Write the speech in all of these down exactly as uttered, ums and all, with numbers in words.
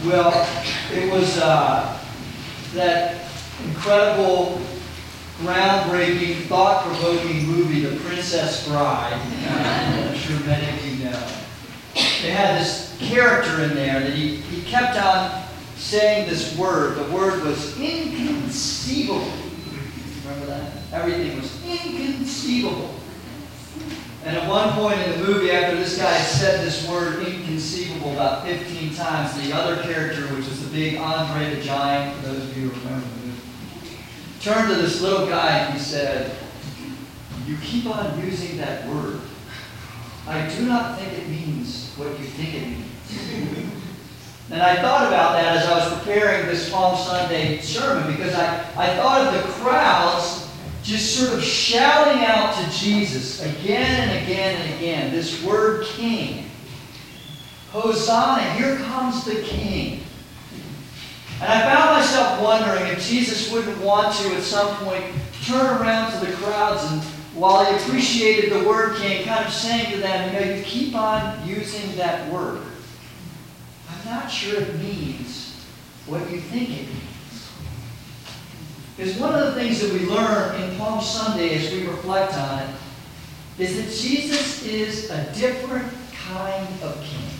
Well, it was uh, that incredible, groundbreaking, thought-provoking movie, The Princess Bride. I'm sure many of you know. They had this character in there that he, he kept on saying this word. The word was inconceivable. Remember that? Everything was inconceivable. And at one point in the movie, after this guy said this word inconceivable about fifteen times, the other character, which was the big Andre the Giant, for those of you who remember the movie, turned to this little guy and he said, "You keep on using that word. I do not think it means what you think it means." And I thought about that as I was preparing this Palm Sunday sermon, because I, I thought of the crowds just sort of shouting out to Jesus again and again and again, this word king. Hosanna, here comes the king. And I found myself wondering if Jesus wouldn't want to at some point turn around to the crowds and, while he appreciated the word king, kind of saying to them, you know, you keep on using that word. I'm not sure it means what you think it means. Because one of the things that we learn in Palm Sunday as we reflect on it is that Jesus is a different kind of king.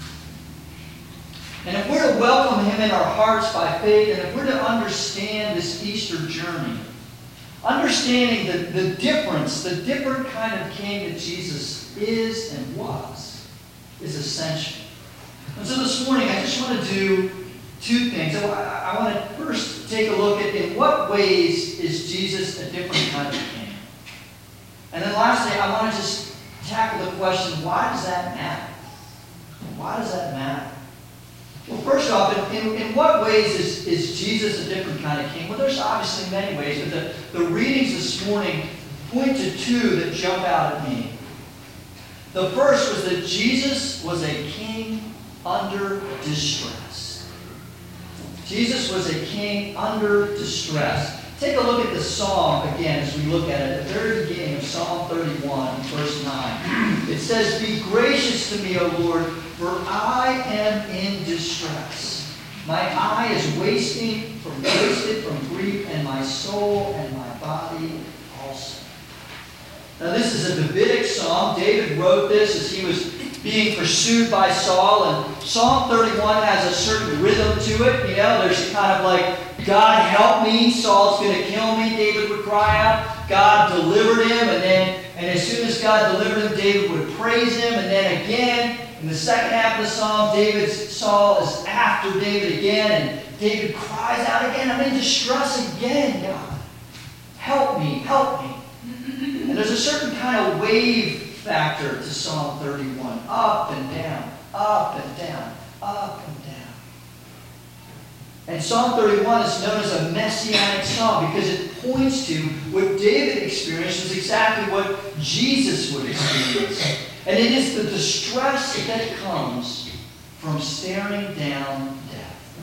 And if we're to welcome him in our hearts by faith, and if we're to understand this Easter journey, understanding the, the difference, the different kind of king that Jesus is and was, is essential. And so this morning, I just want to do two things. I, I want to first take a look at in what ways is Jesus a different kind of king. And then lastly, I want to just tackle the question, why does that matter? Why does that matter? Well, first off, in, in, in what ways is, is Jesus a different kind of king? Well, there's obviously many ways, but the, the readings this morning point to two that jump out at me. The first was that Jesus was a king under distress. Jesus was a king under distress. Take a look at the psalm again as we look at it. At the very beginning of Psalm thirty-one, verse nine. It says, "Be gracious to me, O Lord, for I am in distress. My eye is wasting from wasted from grief, and my soul and my body also." Now this is a Davidic psalm. David wrote this as he was being pursued by Saul, and Psalm thirty-one has a certain rhythm to it. You know, there's kind of like, God help me, Saul's going to kill me, David would cry out. God delivered him, and then, and as soon as God delivered him, David would praise him, and then again, in the second half of the psalm, David's Saul is after David again, and David cries out again, "I'm in distress again, God. Help me, help me." And there's a certain kind of wave factor to Psalm thirty-one. Up and down, up and down, up and down. And Psalm thirty-one is known as a messianic psalm because it points to what David experienced was exactly what Jesus would experience. And it is the distress that comes from staring down death.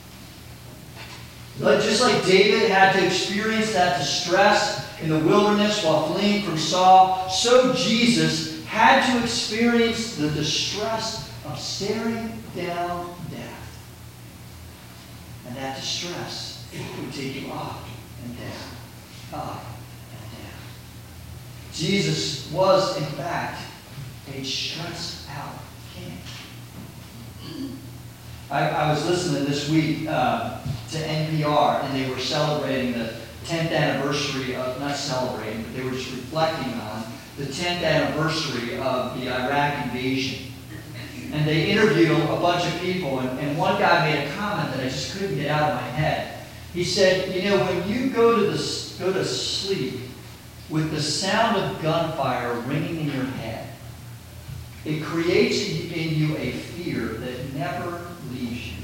But just like David had to experience that distress in the wilderness while fleeing from Saul, so Jesus had to experience the distress of staring down death. And that distress would take him up and down, up and down. Jesus was, in fact, a stressed out king. I, I was listening this week uh, to N P R, and they were celebrating the tenth anniversary of, not celebrating, but they were just reflecting on the tenth anniversary of the Iraq invasion. And they interviewed a bunch of people, and, and one guy made a comment that I just couldn't get out of my head. He said, you know, when you go to, the, go to sleep with the sound of gunfire ringing in your head, it creates in you a fear that never leaves you.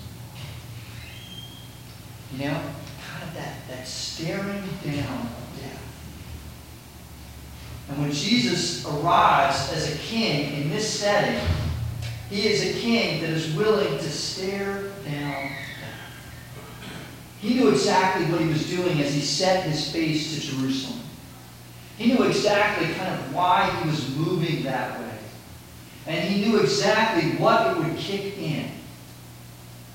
You know, kind of that, that staring down of death. And when Jesus arrives as a king in this setting, he is a king that is willing to stare down death. He knew exactly what he was doing as he set his face to Jerusalem. He knew exactly kind of why he was moving that way. And he knew exactly what it would kick in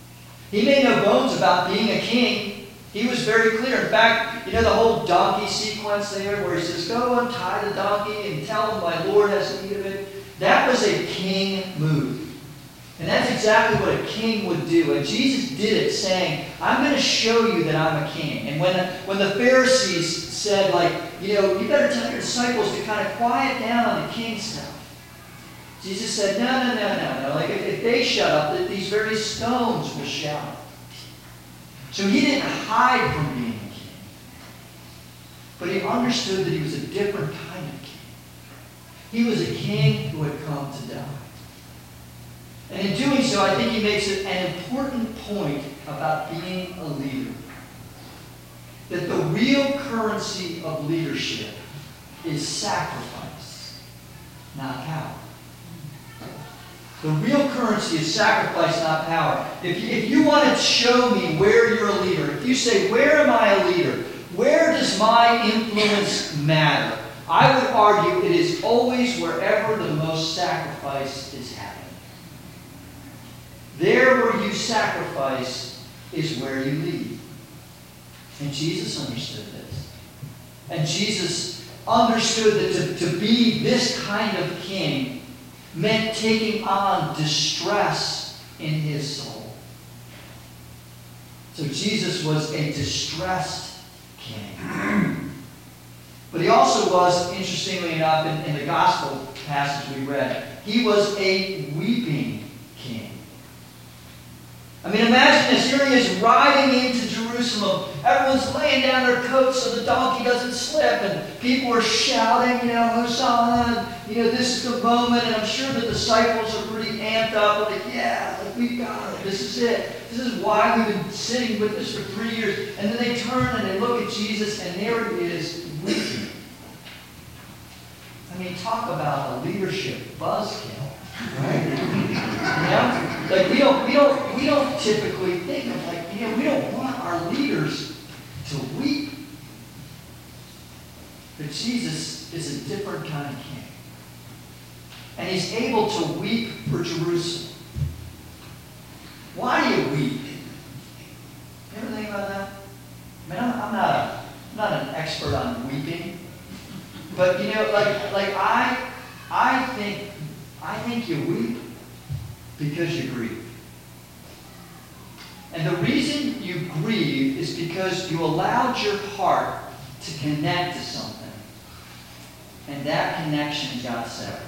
He made no bones about being a king. He was very clear. In fact, you know the whole donkey sequence there where he says, go untie the donkey and tell him my Lord has need of it. That was a king move. And that's exactly what a king would do. And Jesus did it saying, I'm going to show you that I'm a king. And when the, when the Pharisees said, like, you know, you better tell your disciples to kind of quiet down on the king stuff. Jesus said, no, no, no, no, no. Like, if, if they shut up, that these very stones will shout. So he didn't hide from being a king. But he understood that he was a different kind of king. He was a king who had come to die. And in doing so, I think he makes it an important point about being a leader. That the real currency of leadership is sacrifice, not power. The real currency is sacrifice, not power. If you, if you want to show me where you're a leader, if you say, where am I a leader? Where does my influence matter? I would argue it is always wherever the most sacrifice is happening. There where you sacrifice is where you lead. And Jesus understood this. And Jesus understood that to, to be this kind of king meant taking on distress in his soul. So Jesus was a distressed king. But he also was, interestingly enough, in, in the gospel passage we read, he was a weeping king. I mean, imagine this. Here he is riding into Jerusalem. Everyone's laying down their coats so the donkey doesn't slip. And people are shouting, you know, Hosanna. You know, this is the moment. And I'm sure the disciples are pretty amped up. Like, yeah, like we got it. This is it. This is why we've been sitting with this for three years. And then they turn and they look at Jesus, and there he is weeping. I mean, talk about a leadership buzzkill. Right? You know? Like we don't we don't we don't typically think of like, you know, we don't want our leaders to weep. But Jesus is a different kind of king. And he's able to weep for Jerusalem. Why do you weep? You ever think about that? I mean, I'm, I'm not a I'm not an expert on weeping. But you know, like like I I think I think you weep because you grieve. And the reason you grieve is because you allowed your heart to connect to something. And that connection got severed.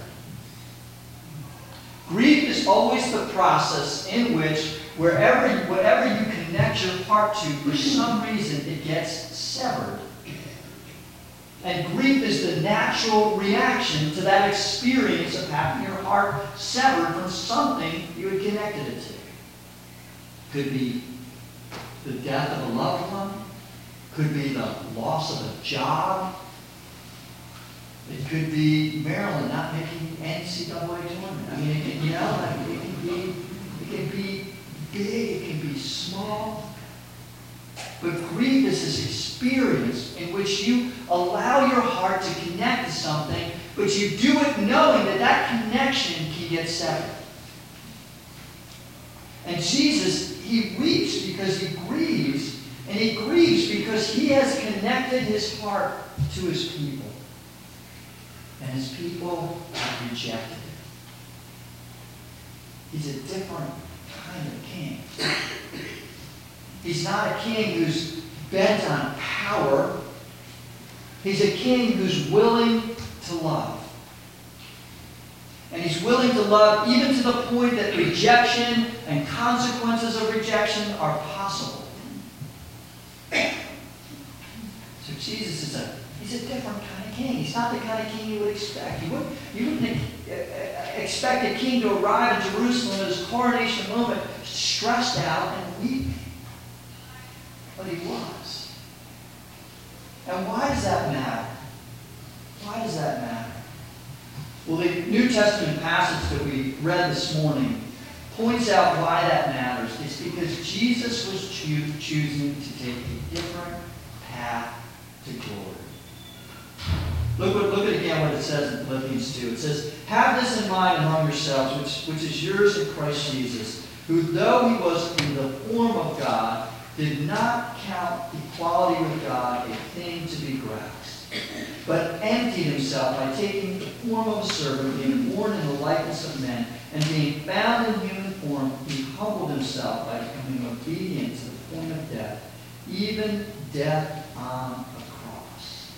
Grief is always the process in which wherever you, whatever you connect your heart to, for some reason it gets severed. And grief is the natural reaction to that experience of having your heart severed from something you had connected it to. Could be the death of a loved one. Could be the loss of a job. It could be Maryland not making N C double A tournament. I mean, it can, you know, like it can be, it can be big, it can be small. But grief is this experience in which you allow your heart to connect to something, but you do it knowing that that connection can get severed. And Jesus, he weeps because he grieves, and he grieves because he has connected his heart to his people. And his people have rejected it. He's a different kind of king. He's not a king who's bent on power. He's a king who's willing to love. And he's willing to love even to the point that rejection and consequences of rejection are possible. So Jesus is a he's a different kind of king. He's not the kind of king you would expect. You wouldn't, you wouldn't expect a king to arrive in Jerusalem at his coronation moment stressed out and weeping. But he was. And why does that matter? Why does that matter? Well, the New Testament passage that we read this morning points out why that matters. It's because Jesus was choo- choosing to take a different path to glory. Look, what, look at again what it says in Philippians two. It says, have this in mind among yourselves, which, which is yours in Christ Jesus, who, though he was in the form of God, did not count equality with God a thing to be grasped, but emptied himself by taking the form of a servant, being born in the likeness of men, and being found in human form, he humbled himself by becoming obedient to the point of death, even death on a cross.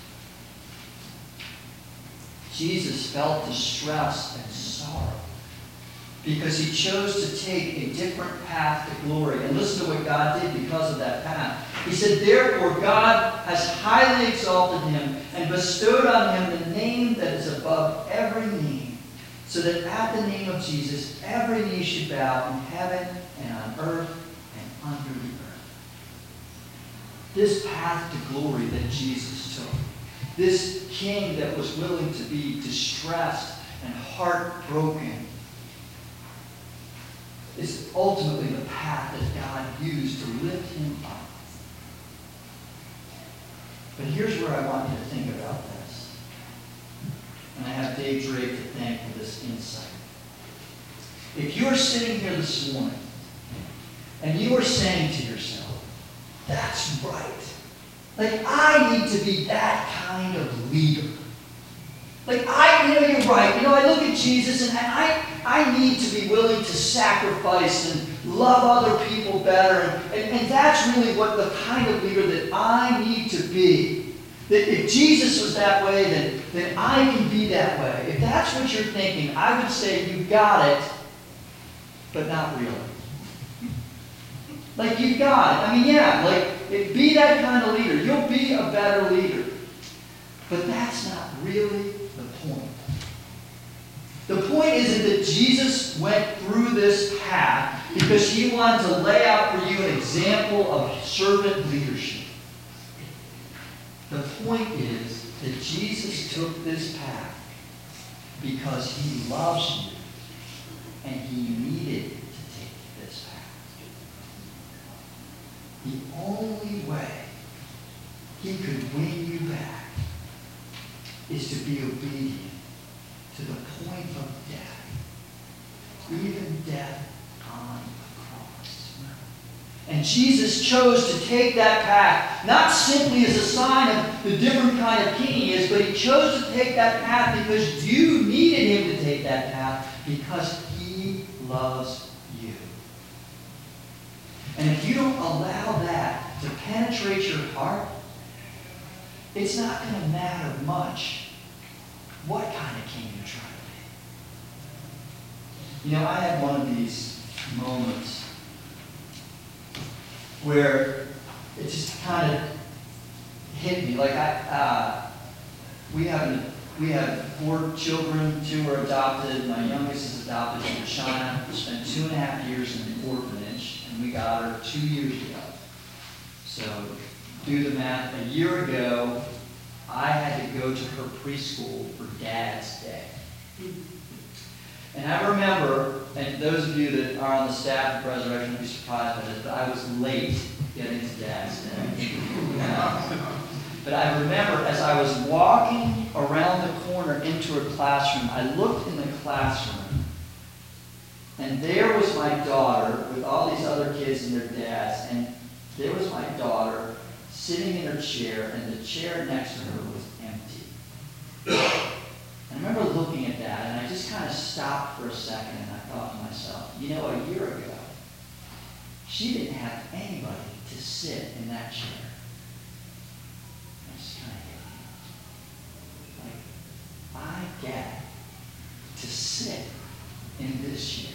Jesus felt distress and sorrow because he chose to take a different path to glory. And listen to what God did because of that path. He said, therefore God has highly exalted him and bestowed on him the name that is above every name, so that at the name of Jesus every knee should bow in heaven and on earth and under the earth. This path to glory that Jesus took, this king that was willing to be distressed and heartbroken, is ultimately the path that God used to lift him up. But here's where I want you to think about this. And I have Dave Drake to thank for this insight. If you're sitting here this morning and you are saying to yourself, that's right. Like, I need to be that kind of leader. Like, I, you know, you're right. You know, I look at Jesus and I, I need to be willing to sacrifice and love other people better. And, and, and that's really what the kind of leader that I need to be. That if Jesus was that way, then, then I can be that way. If that's what you're thinking, I would say you got it, but not really. Like, you got it. I mean, yeah, like, be that kind of leader. You'll be a better leader. But that's not really the point. The point isn't that Jesus went through this path because he wanted to lay out for you an example of servant leadership. The point is that Jesus took this path because he loves you and he needed to take this path. The only way he could win you back is to be obedient to the point of death, even death on the cross. And Jesus chose to take that path, not simply as a sign of the different kind of king he is, but he chose to take that path because you needed him to take that path because he loves you. And if you don't allow that to penetrate your heart, it's not going to matter much what kind of king you're trying to be. You know, I had one of these moments where it just kind of hit me. Like, I, uh, we have we have four children. Two are adopted. My youngest is adopted from China. We spent two and a half years in an orphanage, and we got her two years ago. So, do the math. A year ago, I had to go to her preschool for Dad's Day. And I remember, and those of you that are on the staff of Resurrection will be surprised by this, but I was late getting to Dad's Day. But I remember as I was walking around the corner into her classroom, I looked in the classroom, and there was my daughter with all these other kids and their dads, and there was my daughter sitting in her chair, and the chair next to her was empty. And I remember looking at that, and I just kind of stopped for a second, and I thought to myself, you know, a year ago, she didn't have anybody to sit in that chair. I just kind of hit me. Like, I get to sit in this chair.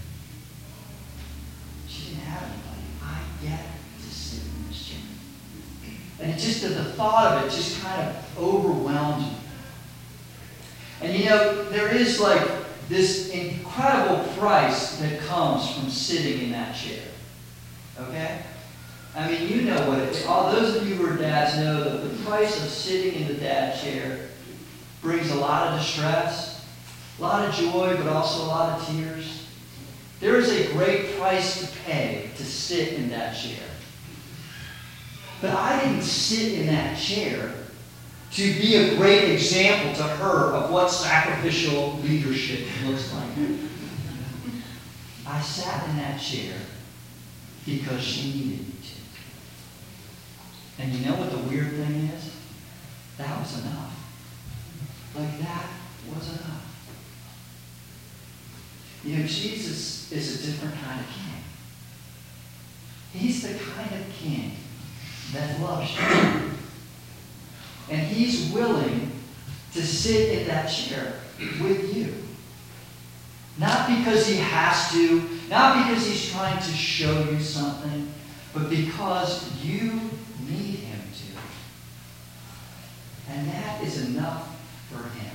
She didn't have anybody. I get to sit in this chair. And it just, the thought of it just kind of overwhelmed me. And you know, there is like this incredible price that comes from sitting in that chair. Okay? I mean, you know what it is. All those of you who are dads know that the price of sitting in the dad chair brings a lot of distress, a lot of joy, but also a lot of tears. There is a great price to pay to sit in that chair. But I didn't sit in that chair to be a great example to her of what sacrificial leadership looks like. I sat in that chair because she needed me to. And you know what the weird thing is? That was enough. Like that was enough. You know, Jesus is a different kind of king. He's the kind of king that loves you. And he's willing to sit in that chair with you. Not because he has to, not because he's trying to show you something, but because you need him to. And that is enough for him.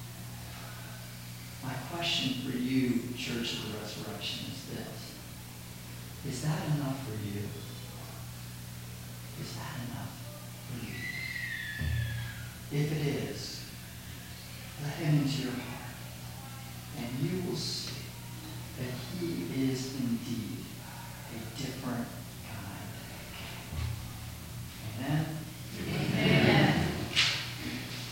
My question for you, Church of the Resurrection, is this. Is that enough for you? Is that enough for you? If it is, let him into your heart, and you will see